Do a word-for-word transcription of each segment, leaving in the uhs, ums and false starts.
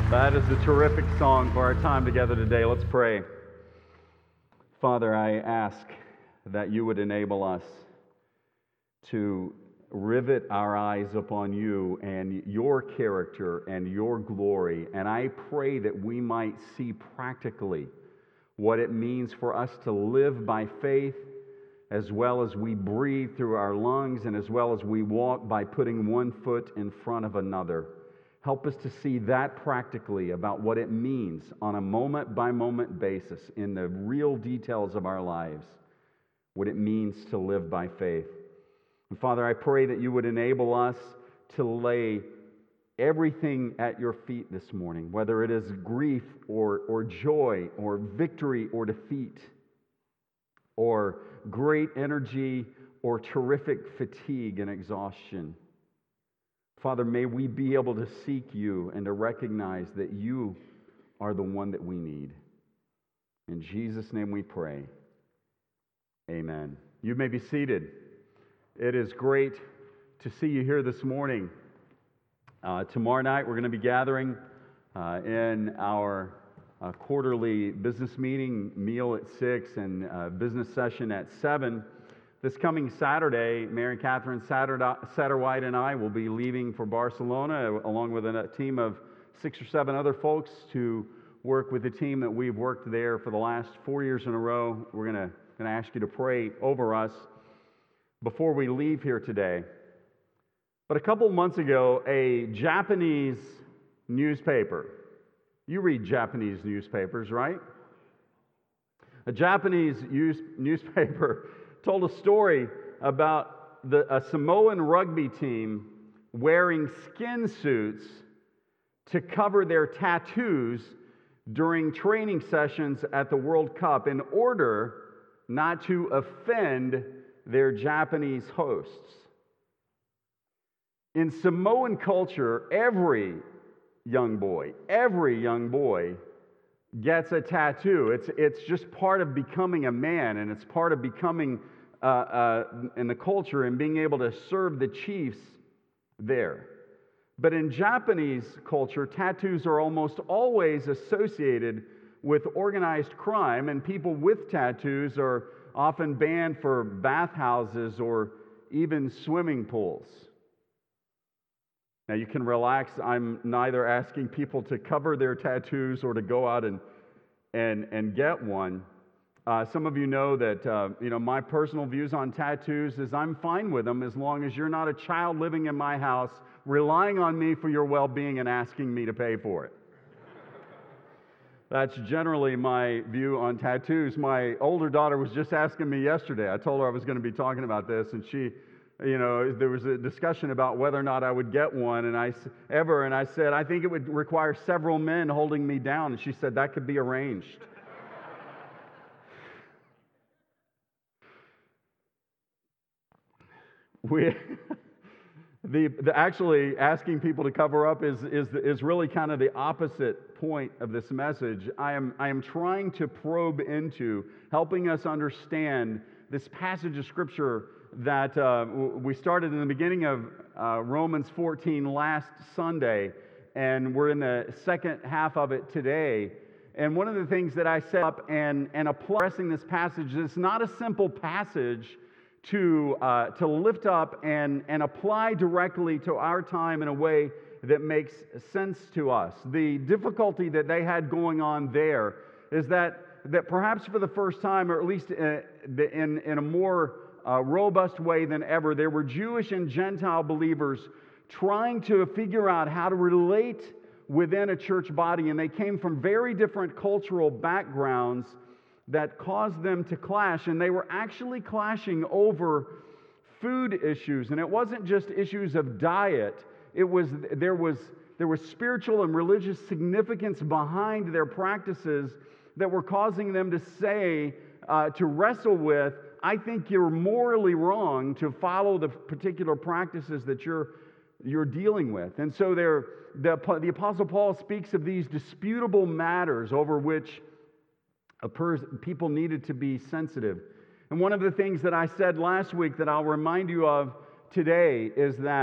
That is a terrific song for our time together today. Let's pray. Father, I ask that you would enable us to rivet our eyes upon you and your character and your glory. And I pray that we might see practically what it means for us to live by faith, as well as we breathe through our lungs and as well as we walk by putting one foot in front of another. Help us to see that practically about what it means on a moment-by-moment basis in the real details of our lives, what it means to live by faith. And Father, I pray that you would enable us to lay everything at your feet this morning, whether it is grief or, or joy or victory or defeat or great energy or terrific fatigue and exhaustion. Father, may we be able to seek you and to recognize that you are the one that we need. In Jesus' name we pray. Amen. You may be seated. It is great to see you here this morning. Uh, tomorrow night we're going to be gathering uh, in our uh, quarterly business meeting, meal at six and uh, business session at seven. This coming Saturday, Mary Catherine Satterwhite and I will be leaving for Barcelona along with a team of six or seven other folks to work with the team that we've worked there for the last four years in a row. We're going to, going to ask you to pray over us before we leave here today. But a couple months ago, a Japanese newspaper, you read Japanese newspapers, right? A Japanese use, newspaper told a story about the, a Samoan rugby team wearing skin suits to cover their tattoos during training sessions at the World Cup in order not to offend their Japanese hosts. In Samoan culture, every young boy, every young boy gets a tattoo. It's, it's just part of becoming a man, and it's part of becoming uh, uh, in the culture and being able to serve the chiefs there. But in Japanese culture, tattoos are almost always associated with organized crime, and people with tattoos are often banned for bathhouses or even swimming pools. Now, you can relax. I'm neither asking people to cover their tattoos or to go out and and, and get one. Uh, some of you know that uh, you know my personal views on tattoos is I'm fine with them as long as you're not a child living in my house relying on me for your well-being and asking me to pay for it. That's generally my view on tattoos. My older daughter was just asking me yesterday. I told her I was going to be talking about this, and she You know, there was a discussion about whether or not I would get one, and I ever, and I said, I think it would require several men holding me down. And she said, that could be arranged. we, the, the actually asking people to cover up is is is really kind of the opposite point of this message. I am I am trying to probe into helping us understand this passage of Scripture that uh, we started in the beginning of uh, Romans fourteen last Sunday, and we're in the second half of it today. And one of the things that I set up and, and addressing this passage, it's not a simple passage to uh, to lift up and, and apply directly to our time in a way that makes sense to us. The difficulty that they had going on there is that, that perhaps for the first time, or at least in, in, in a more Uh, robust way than ever, there were Jewish and Gentile believers trying to figure out how to relate within a church body, and they came from very different cultural backgrounds that caused them to clash, and they were actually clashing over food issues. And it wasn't just issues of diet, it was there was there was spiritual and religious significance behind their practices that were causing them to say, uh, to wrestle with, I think you're morally wrong to follow the particular practices that you're you're dealing with. And so there, the, the Apostle Paul speaks of these disputable matters over which a pers- people needed to be sensitive. And one of the things that I said last week that I'll remind you of today is that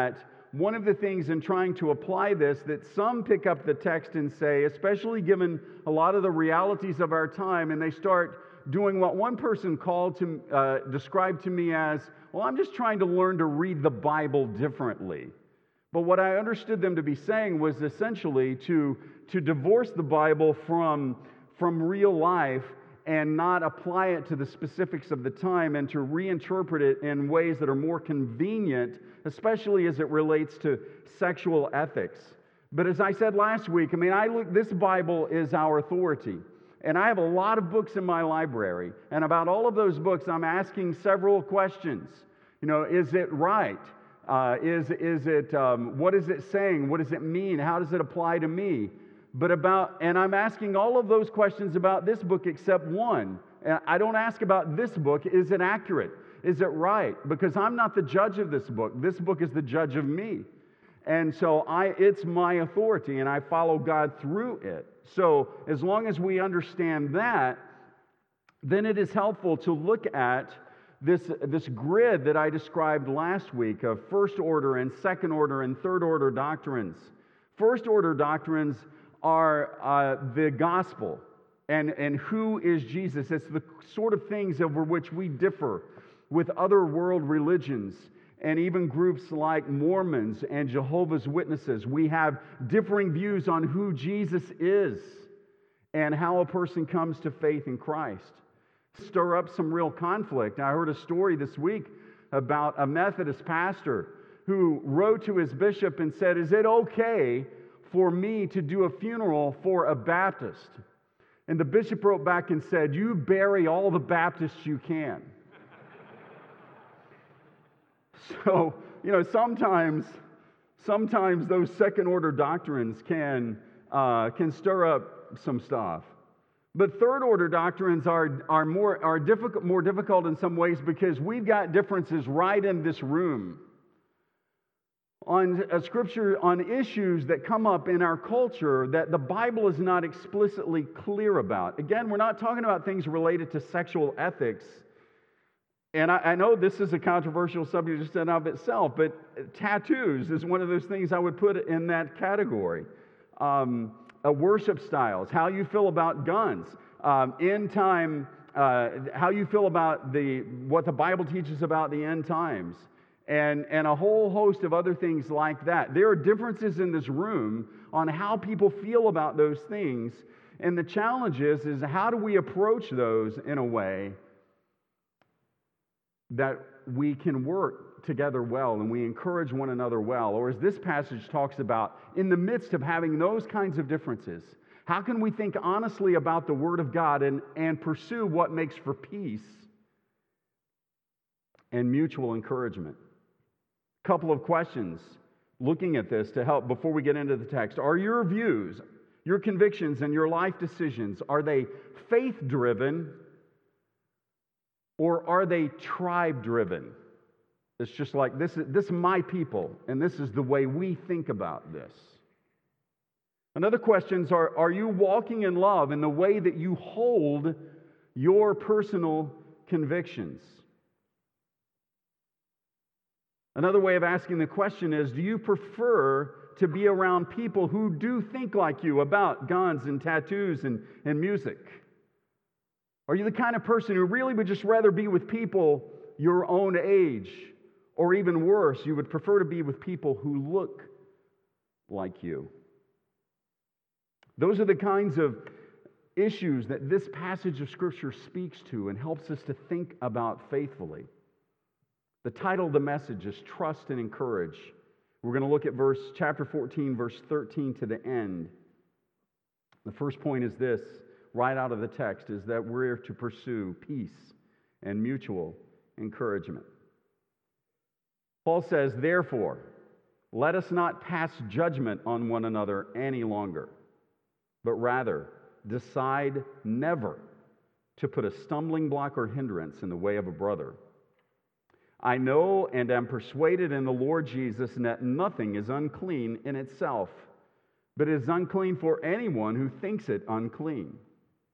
one of the things in trying to apply this, that some pick up the text and say, especially given a lot of the realities of our time, and they start doing what one person called to, uh, described to me as, well, I'm just trying to learn to read the Bible differently. But what I understood them to be saying was essentially to, to divorce the Bible from, from real life and not apply it to the specifics of the time, and to reinterpret it in ways that are more convenient, especially as it relates to sexual ethics. But as I said last week, I mean, I look, this Bible is our authority. And I have a lot of books in my library. And about all of those books, I'm asking several questions. You know, is it right? Uh, is, is it, um, what is it saying? What does it mean? How does it apply to me? But about, and I'm asking all of those questions about this book except one. And I don't ask about this book. Is it accurate? Is it right? Because I'm not the judge of this book. This book is the judge of me. And so I, it's my authority, and I follow God through it. So as long as we understand that, then it is helpful to look at this, this grid that I described last week of first order and second order and third order doctrines. First order doctrines are uh, the gospel and, and who is Jesus. It's the sort of things over which we differ with other world religions and even groups like Mormons and Jehovah's Witnesses. We have differing views on who Jesus is and how a person comes to faith in Christ. Stir up some real conflict. I heard a story this week about a Methodist pastor who wrote to his bishop and said, is it okay for me to do a funeral for a Baptist? And the bishop wrote back and said, you bury all the Baptists you can. So, you know, sometimes, sometimes those second order doctrines can, uh, can stir up some stuff. But third order doctrines are, are, more, are difficult, more difficult in some ways because we've got differences right in this room on a scripture, on issues that come up in our culture that the Bible is not explicitly clear about. Again, we're not talking about things related to sexual ethics. And I, I know this is a controversial subject just in and of itself, but tattoos is one of those things I would put in that category. Um, uh, worship styles, how you feel about guns, um, end time, uh, how you feel about the what the Bible teaches about the end times. And, and a whole host of other things like that. There are differences in this room on how people feel about those things. And the challenge is, is how do we approach those in a way that we can work together well and we encourage one another well? Or as this passage talks about, in the midst of having those kinds of differences, how can we think honestly about the Word of God and, and pursue what makes for peace and mutual encouragement? Couple of questions looking at this to help before we get into the text. Are your views, your convictions, and your life decisions, are they faith-driven or are they tribe-driven? It's just like, this is, this is my people, and this is the way we think about this. Another question is, are, are you walking in love in the way that you hold your personal convictions? Another way of asking the question is, do you prefer to be around people who do think like you about guns and tattoos and, and music? Are you the kind of person who really would just rather be with people your own age? Or even worse, you would prefer to be with people who look like you? Those are the kinds of issues that this passage of Scripture speaks to and helps us to think about faithfully. The title of the message is Trust and Encourage. We're going to look at verse chapter fourteen, verse thirteen to the end. The first point is this, right out of the text, is that we're to pursue peace and mutual encouragement. Paul says, therefore, let us not pass judgment on one another any longer, but rather decide never to put a stumbling block or hindrance in the way of a brother. I know and am persuaded in the Lord Jesus that nothing is unclean in itself, but it is unclean for anyone who thinks it unclean.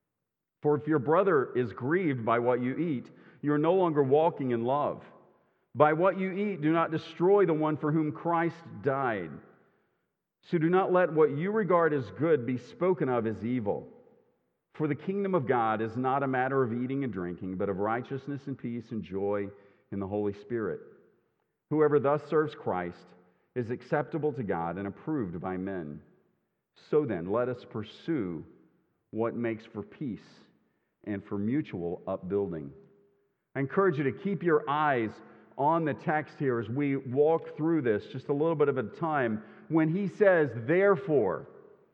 For if your brother is grieved by what you eat, you are no longer walking in love. By what you eat, do not destroy the one for whom Christ died. So do not let what you regard as good be spoken of as evil. For the kingdom of God is not a matter of eating and drinking, but of righteousness and peace and joy in the Holy Spirit. Whoever thus serves Christ is acceptable to God and approved by men. So then, let us pursue what makes for peace and for mutual upbuilding. I encourage you to keep your eyes on the text here as we walk through this just a little bit of a time. When he says, therefore,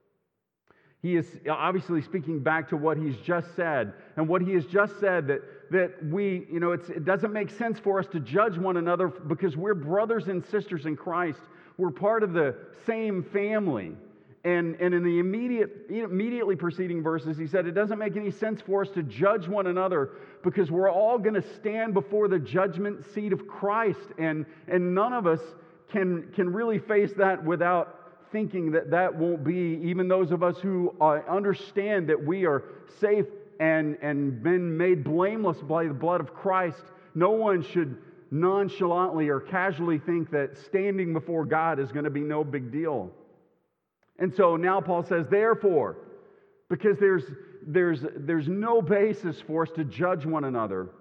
he is obviously speaking back to what he's just said. And what he has just said, that, that we, you know, it's, it doesn't make sense for us to judge one another because we're brothers and sisters in Christ. We're part of the same family. And, and in the immediate, immediately preceding verses, he said, it doesn't make any sense for us to judge one another because we're all going to stand before the judgment seat of Christ. And, and none of us can, can really face that without thinking that that won't be, even those of us who uh, understand that we are safe and, and been made blameless by the blood of Christ. No one should nonchalantly or casually think that standing before God is going to be no big deal. And so now Paul says, therefore, because there's, there's, there's no basis for us to judge one another,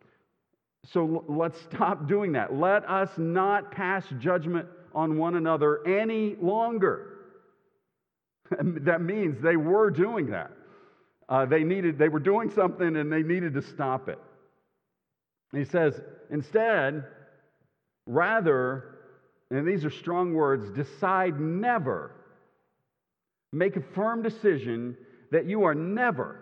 so let's stop doing that. Let us not pass judgment on one another any longer. That means they were doing that. Uh, they needed, they were doing something and they needed to stop it. He says, instead, rather, and these are strong words, decide never. Make a firm decision that you are never,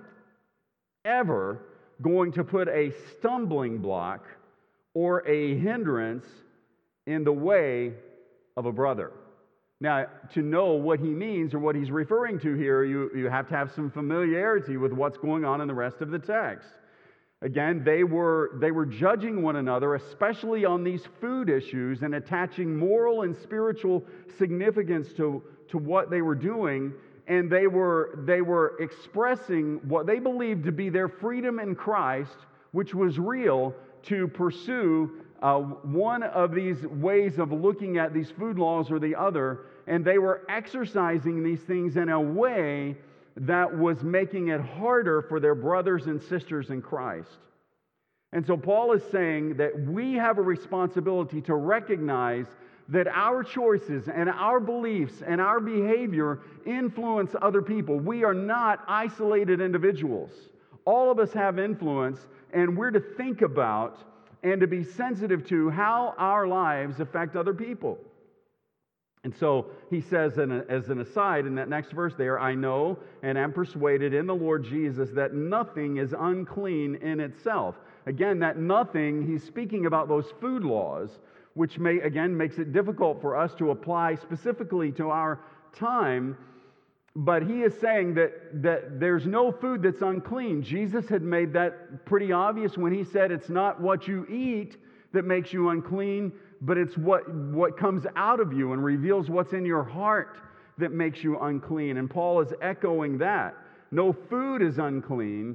ever going to put a stumbling block or a hindrance in the way of a brother. Now, to know what he means or what he's referring to here, you, you have to have some familiarity with what's going on in the rest of the text. Again, they were, they were judging one another, especially on these food issues, and attaching moral and spiritual significance to, to what they were doing. And they were, they were expressing what they believed to be their freedom in Christ, which was real, to pursue uh, one of these ways of looking at these food laws or the other. And they were exercising these things in a way that was making it harder for their brothers and sisters in Christ. And so Paul is saying that we have a responsibility to recognize that our choices and our beliefs and our behavior influence other people. We are not isolated individuals. All of us have influence, and we're to think about and to be sensitive to how our lives affect other people. And so he says, as an aside in that next verse there, I know and am persuaded in the Lord Jesus that nothing is unclean in itself. Again, that nothing, he's speaking about those food laws, which may, again, makes it difficult for us to apply specifically to our time. But he is saying that, that there's no food that's unclean. Jesus had made that pretty obvious when he said it's not what you eat that makes you unclean, but it's what, what comes out of you and reveals what's in your heart that makes you unclean. And Paul is echoing that. No food is unclean,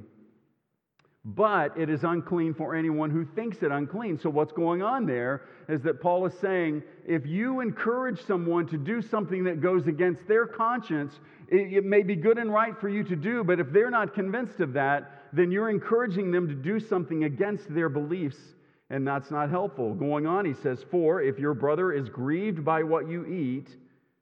but it is unclean for anyone who thinks it unclean. So what's going on there is that Paul is saying, if you encourage someone to do something that goes against their conscience, it, it may be good and right for you to do, but if they're not convinced of that, then you're encouraging them to do something against their beliefs, and that's not helpful. Going on, he says, for if your brother is grieved by what you eat,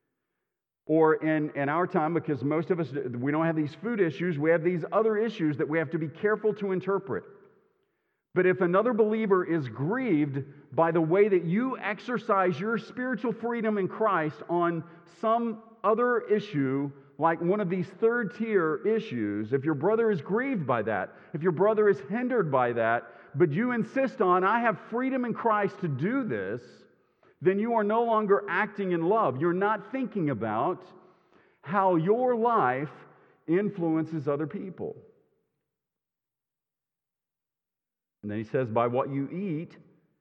or in, in our time, because most of us, we don't have these food issues, we have these other issues that we have to be careful to interpret. But if another believer is grieved by the way that you exercise your spiritual freedom in Christ on some other issue, like one of these third-tier issues, if your brother is grieved by that, if your brother is hindered by that, but you insist on, I have freedom in Christ to do this, then you are no longer acting in love. You're not thinking about how your life influences other people. And then he says, by what you eat,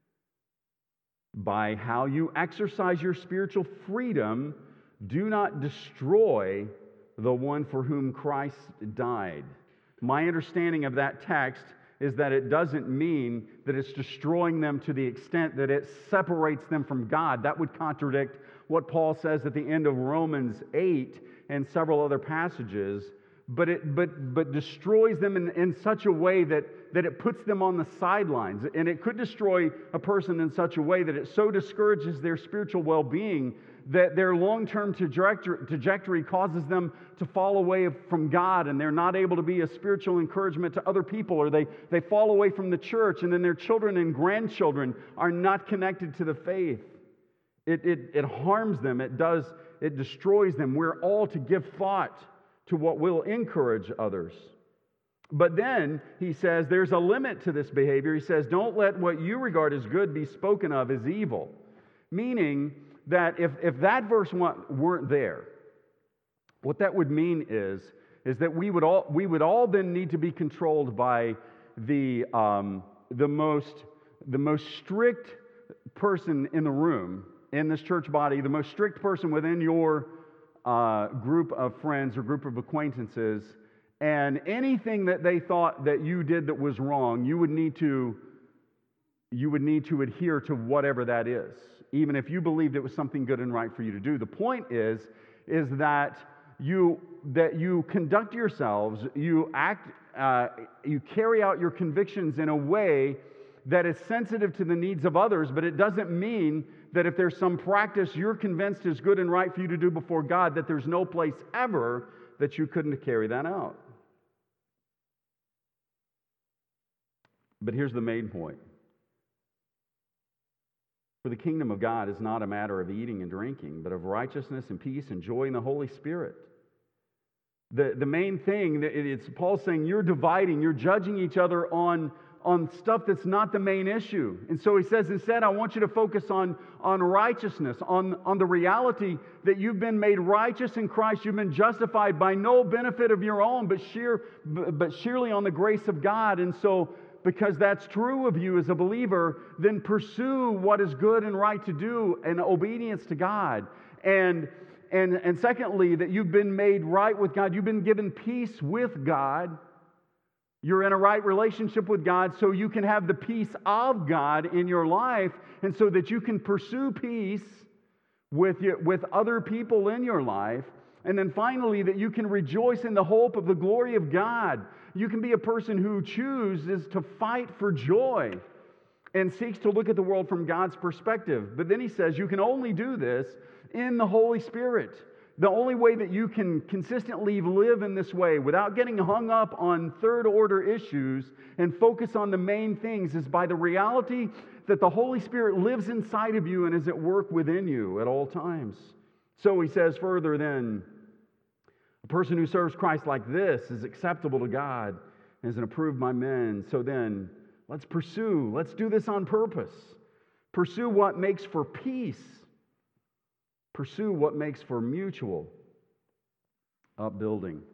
by how you exercise your spiritual freedom, do not destroy the one for whom Christ died. My understanding of that text is that it doesn't mean that it's destroying them to the extent that it separates them from God. That would contradict what Paul says at the end of Romans eight and several other passages. But it but but destroys them in, in such a way that, that it puts them on the sidelines. And it could destroy a person in such a way that it so discourages their spiritual well-being that their long-term trajectory, trajectory causes them to fall away from God, and they're not able to be a spiritual encouragement to other people, or they, they fall away from the church, and then their children and grandchildren are not connected to the faith. It, it, it harms them. It does. It destroys them. We're all to give thought to what will encourage others. But then he says there's a limit to this behavior. He says, don't let what you regard as good be spoken of as evil. Meaning that if, if that verse weren't there, what that would mean is, is that we would all we would all then need to be controlled by the um, the most the most strict person in the room, in this church body, the most strict person within your uh, group of friends or group of acquaintances, and anything that they thought that you did that was wrong, you would need to you would need to adhere to whatever that is, even if you believed it was something good and right for you to do. The point is, is that you that you conduct yourselves, you act, uh, you carry out your convictions in a way that is sensitive to the needs of others, but it doesn't mean that if there's some practice you're convinced is good and right for you to do before God, that there's no place ever that you couldn't carry that out. But here's the main point. For the kingdom of God is not a matter of eating and drinking, but of righteousness and peace and joy in the Holy Spirit. The, the main thing, it's Paul saying you're dividing, you're judging each other on, on stuff that's not the main issue. And so he says, instead, I want you to focus on, on righteousness, on, on the reality that you've been made righteous in Christ. You've been justified by no benefit of your own, but, sheer, but sheerly on the grace of God. And so because that's true of you as a believer, then pursue what is good and right to do in obedience to God. And, and, and secondly, that you've been made right with God. You've been given peace with God. You're in a right relationship with God, so you can have the peace of God in your life, and so that you can pursue peace with, your, with other people in your life. And then finally, that you can rejoice in the hope of the glory of God. You can be a person who chooses to fight for joy and seeks to look at the world from God's perspective. But then he says you can only do this in the Holy Spirit. The only way that you can consistently live in this way without getting hung up on third-order issues and focus on the main things is by the reality that the Holy Spirit lives inside of you and is at work within you at all times. So he says further then, a person who serves Christ like this is acceptable to God and is approved by men. So then, let's pursue. Let's do this on purpose. Pursue what makes for peace. Pursue what makes for mutual upbuilding.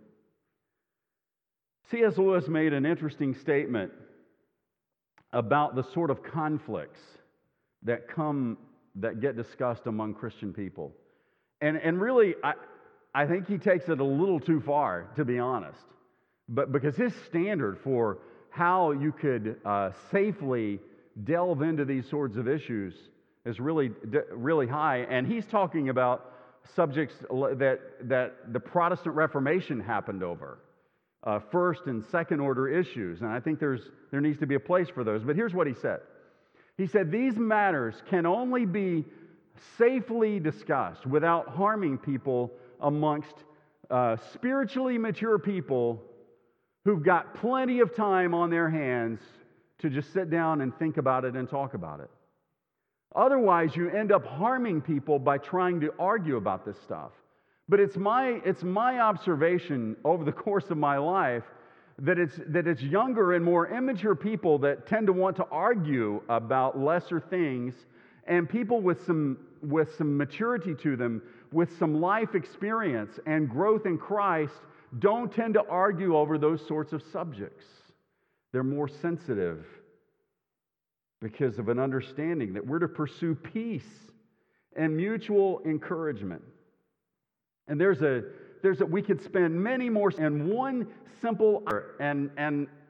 C S Lewis made an interesting statement about the sort of conflicts that come, that get discussed among Christian people. And, and really, I, I think he takes it a little too far, to be honest. But because his standard for how you could uh, safely delve into these sorts of issues is really, really high. And he's talking about subjects that, that the Protestant Reformation happened over. Uh, first and second order issues. And I think there's there needs to be a place for those. But here's what he said. He said, these matters can only be safely discussed without harming people amongst uh, spiritually mature people who've got plenty of time on their hands to just sit down and think about it and talk about it. Otherwise, you end up harming people by trying to argue about this stuff. But it's my, it's my observation over the course of my life that it's, that it's younger and more immature people that tend to want to argue about lesser things, and people with some, with some maturity to them, with some life experience and growth in Christ, don't tend to argue over those sorts of subjects. They're more sensitive because of an understanding that we're to pursue peace and mutual encouragement. And there's a, there's a, we could spend many more, and one simple, and, and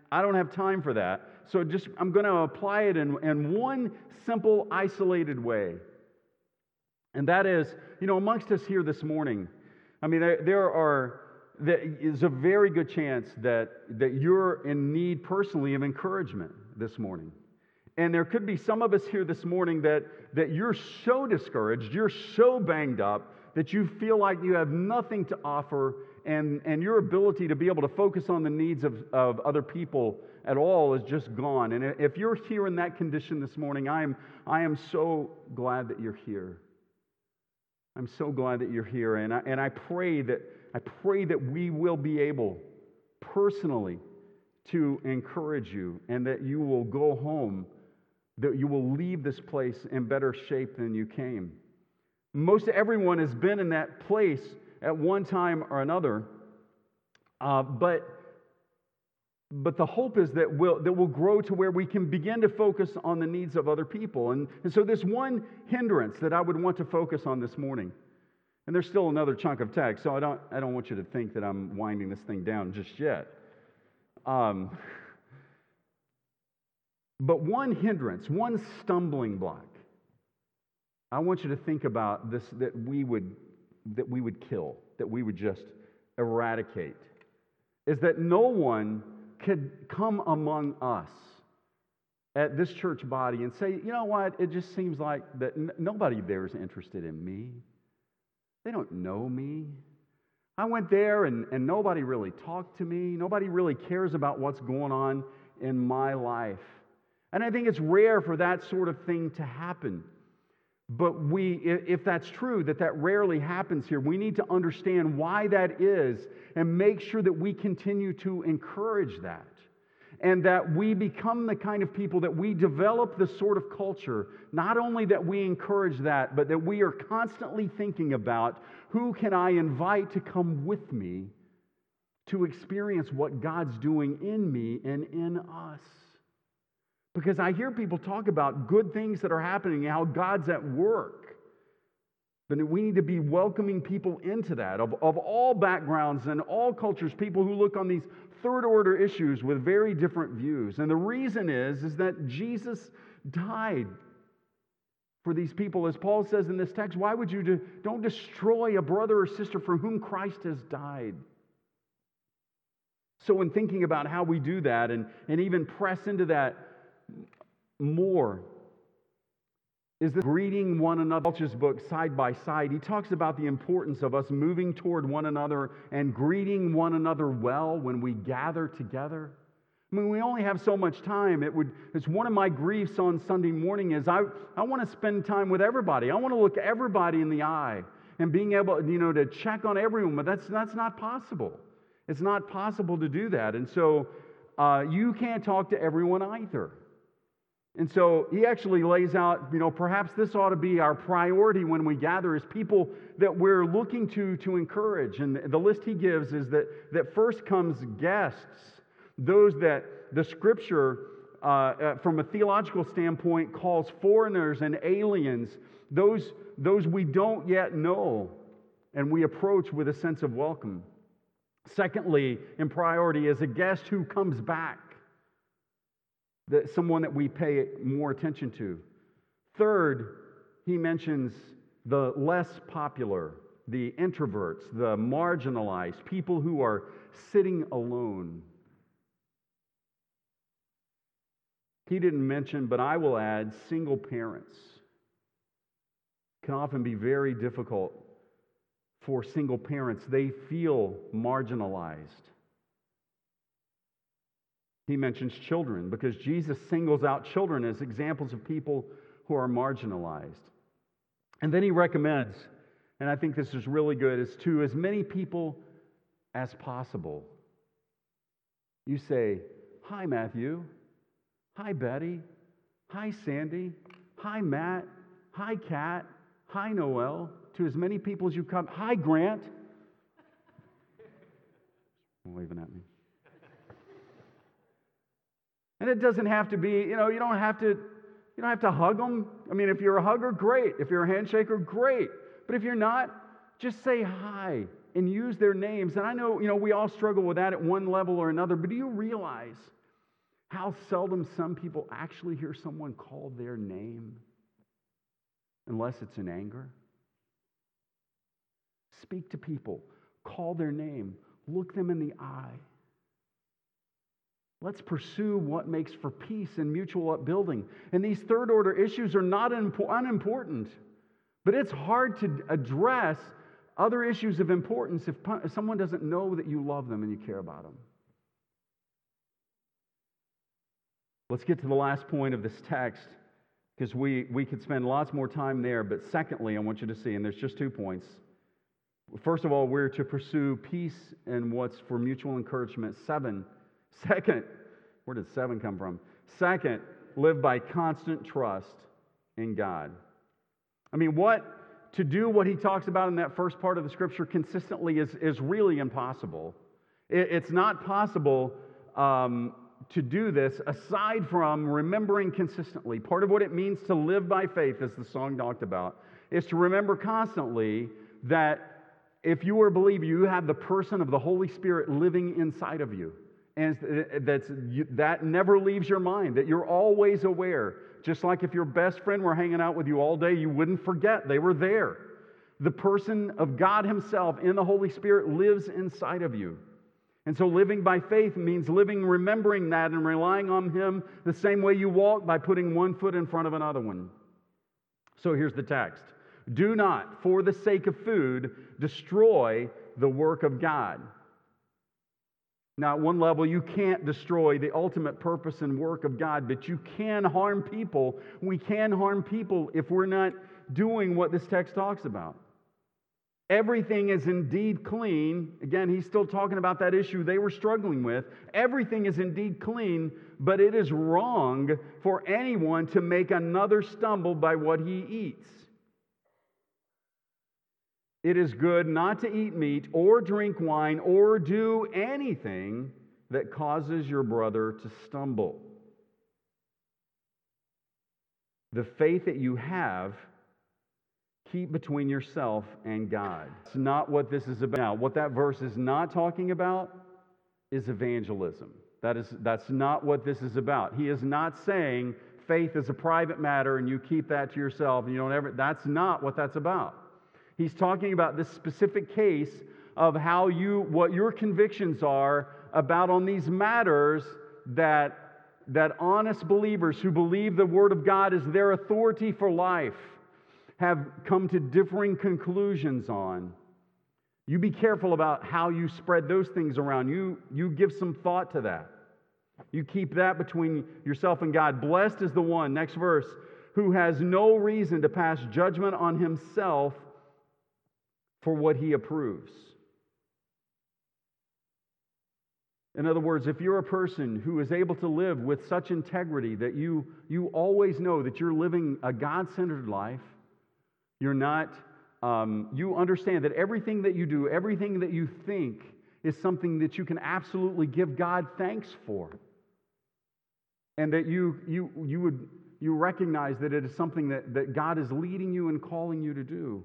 I don't have time for that. So just I'm going to apply it in, in one simple, isolated way. And that is, you know, amongst us here this morning, I mean, there, there are, there is a very good chance that, that you're in need personally of encouragement this morning. And there could be some of us here this morning that, that you're so discouraged, you're so banged up, that you feel like you have nothing to offer, and, and your ability to be able to focus on the needs of, of other people at all is just gone. And if you're here in that condition this morning, I am, I am so glad that you're here. I'm so glad that you're here. And I, and I pray that I pray that we will be able personally to encourage you, and that you will go home, that you will leave this place in better shape than you came. Most everyone has been in that place at one time or another, uh, but, but the hope is that we'll, that we'll grow to where we can begin to focus on the needs of other people. And, and so there's one hindrance that I would want to focus on this morning. And there's still another chunk of text, so I don't, I don't want you to think that I'm winding this thing down just yet. Um, but one hindrance, one stumbling block, I want you to think about this, that we would that we would kill, that we would just eradicate, is that no one could come among us at this church body and say, you know what, it just seems like that n- nobody there is interested in me. They don't know me. I went there and, and nobody really talked to me. Nobody really cares about what's going on in my life. And I think it's rare for that sort of thing to happen. But we, if that's true, that that rarely happens here, we need to understand why that is and make sure that we continue to encourage that. And that we become the kind of people that we develop the sort of culture, not only that we encourage that, but that we are constantly thinking about who can I invite to come with me to experience what God's doing in me and in us. Because I hear people talk about good things that are happening, how God's at work. But we need to be welcoming people into that, of, of all backgrounds and all cultures, people who look on these third-order issues with very different views. And the reason is, is that Jesus died for these people. As Paul says in this text, why would you do, don't destroy a brother or sister for whom Christ has died? So in thinking about how we do that and, and even press into that more, is the greeting one another. Welch's book, Side by Side, he talks about the importance of us moving toward one another and greeting one another well when we gather together. I mean, we only have so much time. It would, it's one of my griefs on Sunday morning is I, I want to spend time with everybody. I want to look everybody in the eye and being able, you know, to check on everyone, but that's, that's not possible. It's not possible to do that. And so uh, you can't talk to everyone either. And so he actually lays out, you know, perhaps this ought to be our priority when we gather as people that we're looking to to encourage. And the list he gives is that, that first comes guests, those that the Scripture, uh, uh, from a theological standpoint, calls foreigners and aliens, those, those we don't yet know, and we approach with a sense of welcome. Secondly, in priority, is a guest who comes back. That someone that we pay more attention to. Third, he mentions the less popular, the introverts, the marginalized, people who are sitting alone. He didn't mention, but I will add, single parents. It can often be very difficult for single parents. They feel marginalized. He mentions children because Jesus singles out children as examples of people who are marginalized. And then he recommends, and I think this is really good, is to as many people as possible. You say, hi, Matthew. Hi, Betty. Hi, Sandy. Hi, Matt. Hi, Kat. Hi, Noel. To as many people as you come. Hi, Grant. Waving at me. And it doesn't have to be, you know, you don't have to, you don't have to hug them. I mean, if you're a hugger, great. If you're a handshaker, great. But if you're not, just say hi and use their names. And I know, you know, we all struggle with that at one level or another, but do you realize How seldom some people actually hear someone call their name, unless it's in anger. Speak to people, call their name, look them in the eye. Let's pursue what makes for peace and mutual upbuilding. And these third order issues are not unimportant, but it's hard to address other issues of importance if someone doesn't know that you love them and you care about them. Let's get to the last point of this text, because we, we could spend lots more time there. But secondly, I want you to see, and there's just two points. First of all, we're to pursue peace and what's for mutual encouragement. Seven. Second, where did seven come from? Second, live by constant trust in God. I mean, what to do what he talks about in that first part of the scripture consistently is, is really impossible. It, it's not possible um, to do this aside from remembering consistently. Part of what it means to live by faith, as the song talked about, is to remember constantly that if you are a believer, you have the person of the Holy Spirit living inside of you. And that's, that never leaves your mind, that you're always aware. Just like if your best friend were hanging out with you all day, you wouldn't forget they were there. The person of God himself in the Holy Spirit lives inside of you. And so living by faith means living remembering that and relying on him the same way you walk, by putting one foot in front of another one. So here's the text. Do not, for the sake of food, destroy the work of God. Now, at one level, you can't destroy the ultimate purpose and work of God, but you can harm people. We can harm people if we're not doing what this text talks about. Everything is indeed clean. Again, he's still talking about that issue they were struggling with. Everything is indeed clean, but it is wrong for anyone to make another stumble by what he eats. It is good not to eat meat or drink wine or do anything that causes your brother to stumble. The faith that you have, keep between yourself and God. It's not what this is about. Now, what that verse is not talking about is evangelism. That is, that's not what this is about. He is not saying faith is a private matter and you keep that to yourself and you don't ever. That's not what that's about. He's talking about this specific case of how you, what your convictions are about on these matters that, that honest believers who believe the Word of God is their authority for life have come to differing conclusions on. You be careful about how you spread those things around. You, you give some thought to that. You keep that between yourself and God. Blessed is the one, next verse, who has no reason to pass judgment on himself for what he approves. In other words, if you're a person who is able to live with such integrity that you, you always know that you're living a God-centered life, you're not, um, you understand that everything that you do, everything that you think is something that you can absolutely give God thanks for. And that you, you, you would, you recognize that it is something that, that God is leading you and calling you to do.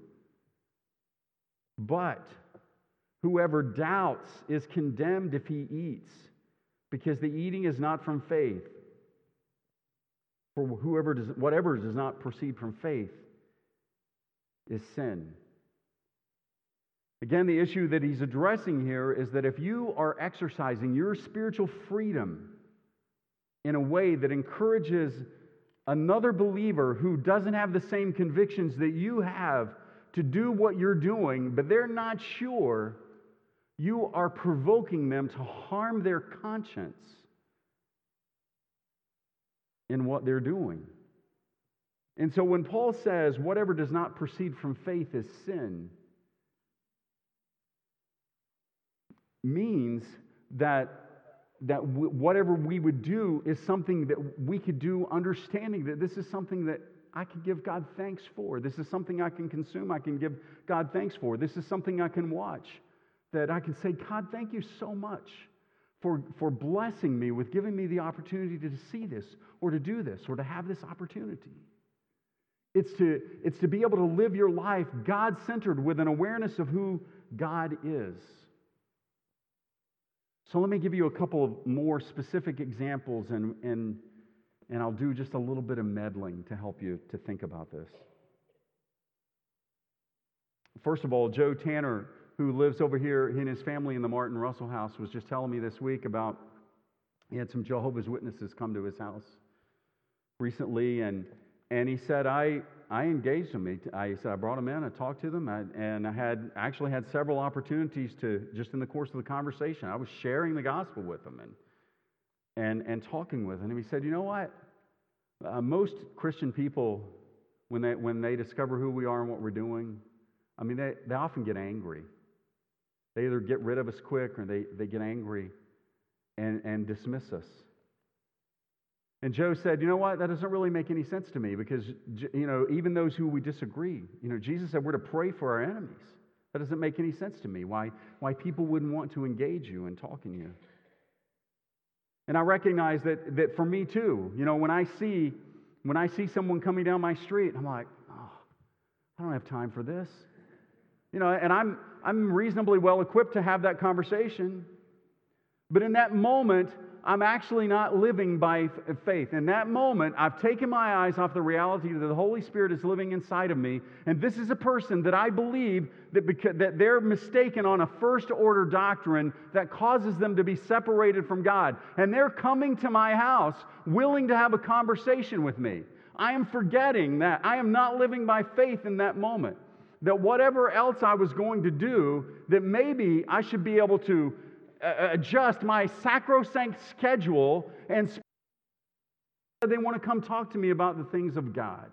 But whoever doubts is condemned if he eats, because the eating is not from faith. For whoever does, whatever does not proceed from faith is sin. Again, the issue that he's addressing here is that if you are exercising your spiritual freedom in a way that encourages another believer who doesn't have the same convictions that you have to do what you're doing, but they're not sure, you are provoking them to harm their conscience in what they're doing. And so when Paul says, whatever does not proceed from faith is sin, means that, that w- whatever we would do is something that we could do understanding that this is something that I can give God thanks for. This is something I can consume, I can give God thanks for. This is something I can watch, that I can say, God, thank you so much for, for blessing me with giving me the opportunity to see this or to do this or to have this opportunity. It's to, it's to be able to live your life God-centered with an awareness of who God is. So let me give you a couple of more specific examples, and, and, and I'll do just a little bit of meddling to help you to think about this. First of all, Joe Tanner, who lives over here, he and his family in the Martin Russell house, was just telling me this week about, he had some Jehovah's Witnesses come to his house recently, and and he said, I I engaged them. I said, I brought them in, I talked to them, I, and I had actually had several opportunities to, just in the course of the conversation, I was sharing the gospel with them and and, and talking with them. And he said, you know what? Uh, most Christian people, when they, when they discover who we are and what we're doing, I mean, they, they often get angry. They either get rid of us quick or they, they get angry and, and dismiss us. And Joe said, you know what, that doesn't really make any sense to me because, you know, even those who we disagree, you know, Jesus said we're to pray for our enemies. That doesn't make any sense to me, why, why people wouldn't want to engage you and talk to you. And I recognize that, that for me too, you know, when I see, when I see someone coming down my street, I'm like, oh, I don't have time for this. You know, and I'm, I'm reasonably well equipped to have that conversation. But in that moment, I'm actually not living by faith. In that moment, I've taken my eyes off the reality that the Holy Spirit is living inside of me, and this is a person that I believe that, because, that they're mistaken on a first-order doctrine that causes them to be separated from God. And they're coming to my house willing to have a conversation with me. I am forgetting that. I am not living by faith in that moment. That whatever else I was going to do, that maybe I should be able to adjust my sacrosanct schedule and they want to come talk to me about the things of God.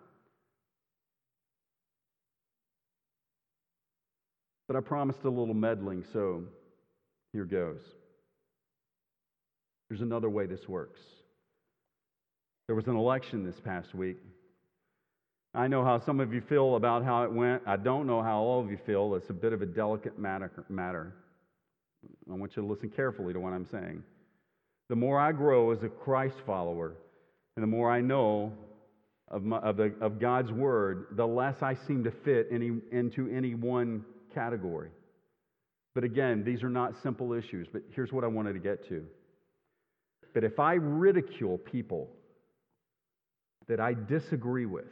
But I promised a little meddling, so here goes. There's another way this works. There was an election this past week. I know how some of you feel about how it went. I don't know how all of you feel. It's a bit of a delicate matter. I want you to listen carefully to what I'm saying. The more I grow as a Christ follower, and the more I know of, my, of, the, of God's Word, the less I seem to fit any, into any one category. But again, these are not simple issues, but here's what I wanted to get to. But if I ridicule people that I disagree with,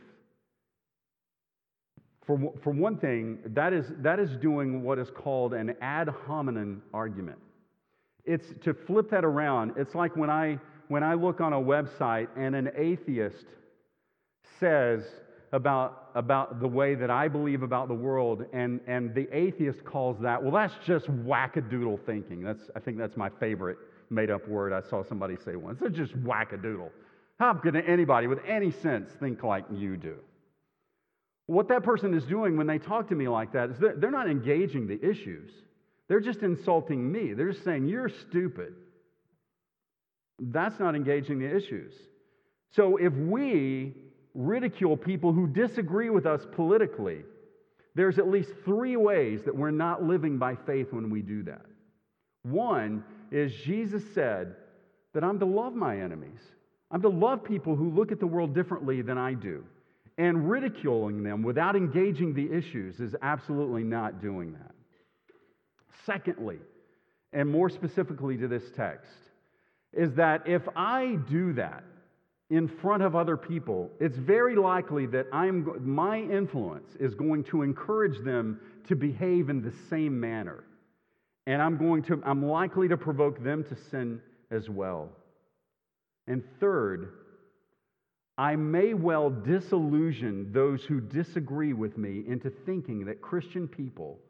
For, for one thing, that is, that is doing what is called an ad hominem argument. It's to flip that around. It's like when I, when I look on a website and an atheist says about, about the way that I believe about the world, and, and the atheist calls that, well, that's just wackadoodle thinking. That's, I think that's my favorite made-up word I saw somebody say once. It's just wackadoodle. How could anybody with any sense think like you do? What that person is doing when they talk to me like that is they're, they're not engaging the issues. They're just insulting me. They're just saying, you're stupid. That's not engaging the issues. So if we ridicule people who disagree with us politically, there's at least three ways that we're not living by faith when we do that. One is Jesus said that I'm to love my enemies. I'm to love people who look at the world differently than I do. And ridiculing them without engaging the issues is absolutely not doing that. Secondly, and more specifically to this text, is that if I do that in front of other people, it's very likely that I'm, my influence is going to encourage them to behave in the same manner. And I'm going to, I'm likely to provoke them to sin as well. And third, I may well disillusion those who disagree with me into thinking that Christian people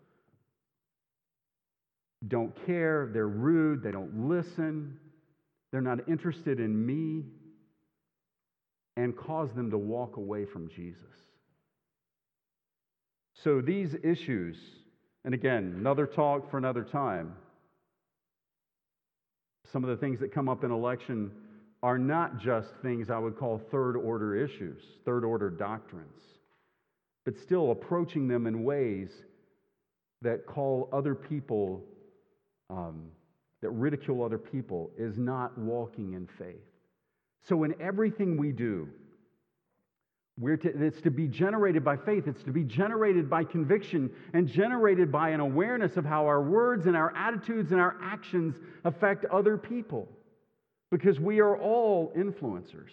don't care, they're rude, they don't listen, they're not interested in me, and cause them to walk away from Jesus. So these issues, and again, another talk for another time, some of the things that come up in election are not just things I would call third-order issues, third-order doctrines, but still approaching them in ways that call other people, um, that ridicule other people, is not walking in faith. So in everything we do, We're to, it's to be generated by faith. It's to be generated by conviction and generated by an awareness of how our words and our attitudes and our actions affect other people. Because we are all influencers.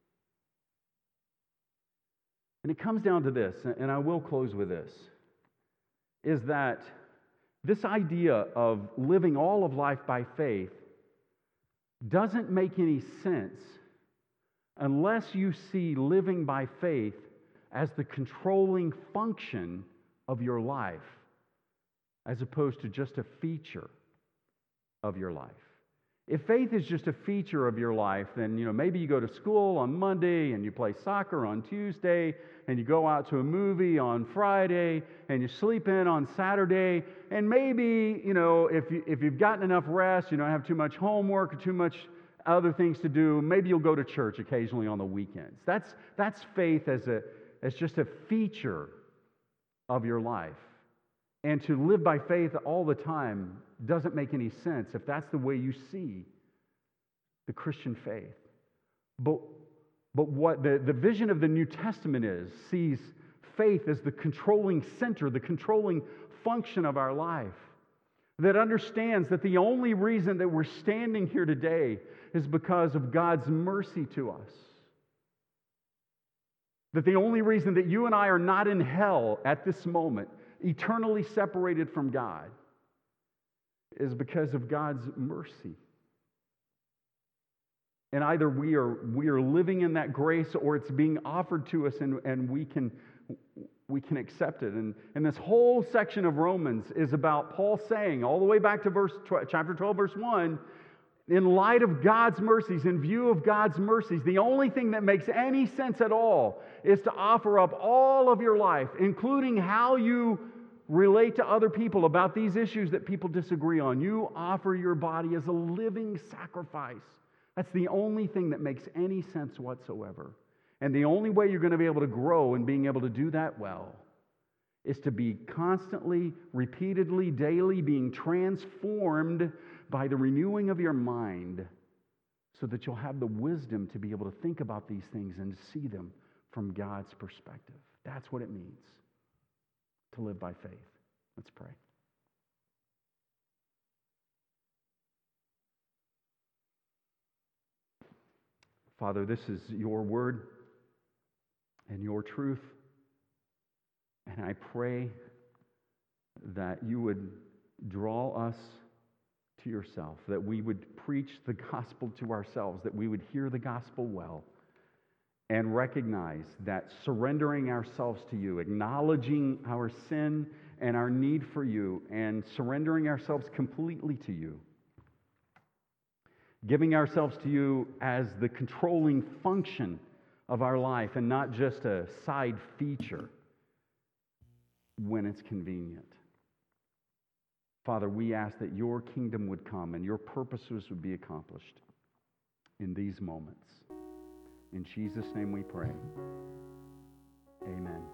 And it comes down to this, and I will close with this, is that this idea of living all of life by faith doesn't make any sense unless you see living by faith as the controlling function of your life, as opposed to just a feature of your life. If faith is just a feature of your life, then, you know, maybe you go to school on Monday and you play soccer on Tuesday and you go out to a movie on Friday and you sleep in on Saturday, and maybe, you know, if you, if you've gotten enough rest, you don't have too much homework or too much other things to do, maybe you'll go to church occasionally on the weekends. That's, that's faith as, a, as just a feature of your life. And to live by faith all the time doesn't make any sense if that's the way you see the Christian faith. But, but what the, the vision of the New Testament is, sees faith as the controlling center, the controlling function of our life, that understands that the only reason that we're standing here today is because of God's mercy to us. That the only reason that you and I are not in hell at this moment, eternally separated from God, is because of God's mercy. And either we are, we are living in that grace, or it's being offered to us and, and we can, we can accept it. And, and this whole section of Romans is about Paul saying, all the way back to verse chapter twelve, verse one, in light of God's mercies, in view of God's mercies, the only thing that makes any sense at all is to offer up all of your life, including how you relate to other people about these issues that people disagree on. You offer your body as a living sacrifice. That's the only thing that makes any sense whatsoever. And the only way you're going to be able to grow in being able to do that well is to be constantly, repeatedly, daily being transformed by the renewing of your mind, so that you'll have the wisdom to be able to think about these things and see them from God's perspective. That's what it means to live by faith. Let's pray. Father, this is your word and your truth, and I pray that you would draw us to yourself, that we would preach the gospel to ourselves, that we would hear the gospel well, and recognize that surrendering ourselves to you, acknowledging our sin and our need for you, and surrendering ourselves completely to you, giving ourselves to you as the controlling function of our life and not just a side feature when it's convenient. Father, we ask that your kingdom would come and your purposes would be accomplished in these moments. In Jesus' name we pray.